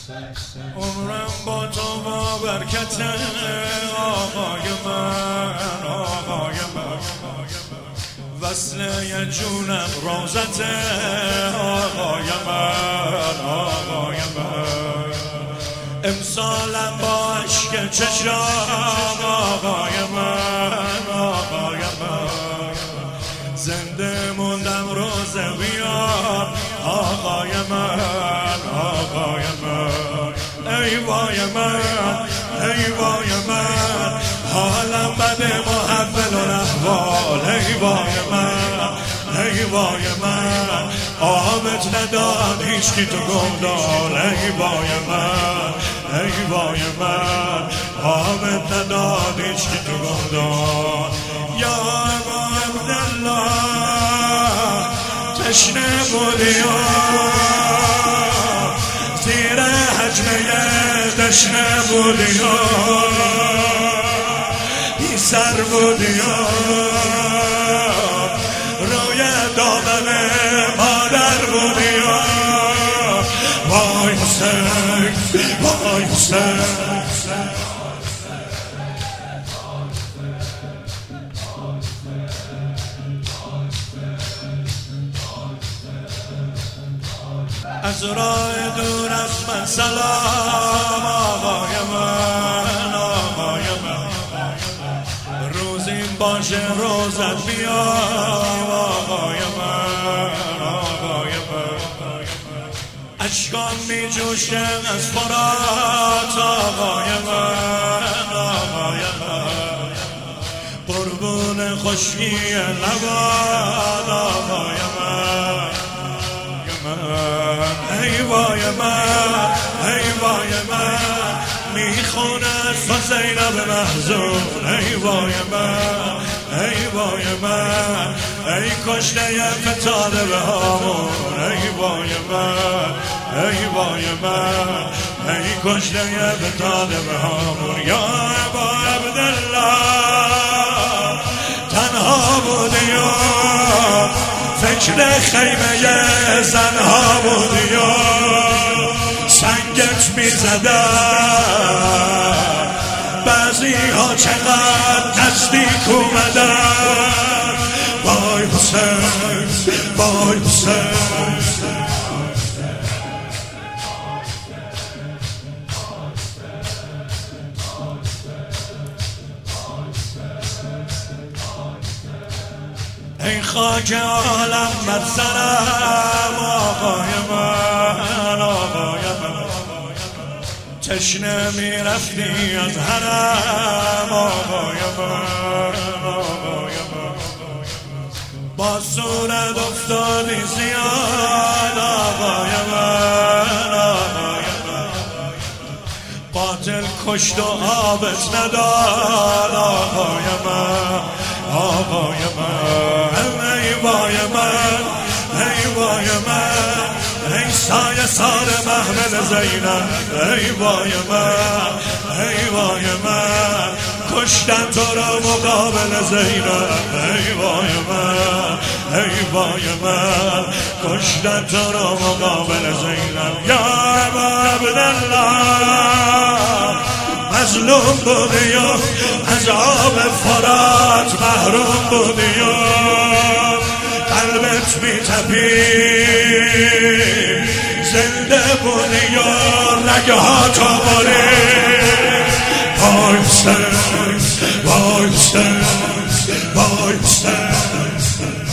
عمرم با تو با برکت آقای من، آقای من، وصل یه جونم روزت آقای من، آقای من، امسالم با عشق چشام آقای من، آقای من، زنده موندم روز بیار آقای من، آقای من، ای وای من، ای وای من، حالم بده محول و احوال، ای وای من، ای وای من، آبت نداد هیچکی تو گمدال، ای وای من، ای وای من، آبت نداد هیچکی تو گمدال. یا ابا عبدالله تشنه بودی زیر حجمه تشنه بودی بی سر بودی روی دامن مادر بودی وای حسین، وای حسین. از راه دور از من سلام آقای من، آقای من، روزی باشه روزت بیام آقای من، آقای من، اشکام می جوشه از فرات آقای من، آقای من، قربون خشکی لبات آقای من، ای وای من، ای وای من، میخونه از تو زینب محزون، ای وای من، ای وای من، ای کشته فتاده به هامون، ای وای من، ای وای من، ای کشته فتاده به هامون. یا ابا عبدالله تنها بودی فکر خیمه زنها بودی سنگت می زدن بعضی ها چقدر نزدیک اومدن وای حسین، وای حسین. ای خاک عالم بر سرم آقای من، آقای من، تشنه میرفتی از حرم آقای من، آقای من، با صورت افتادی زیاد آقای من، آقای من، قاتل کشت و آبت نداد آقای من، آقای من، ای وای من، ای وای من، ای سایه سار محمل زینب، ای وای من، ای وای من، کشتن تو را مقابل زینب، ای وای من، ای وای من، کشتن تو را مقابل زینب. یا ابا عبدالله مظلوم بودی از آب فرات محروم بودی قلبت میتپید زنده بودی رگها تا باری وای حسین، وای حسین، وای حسین.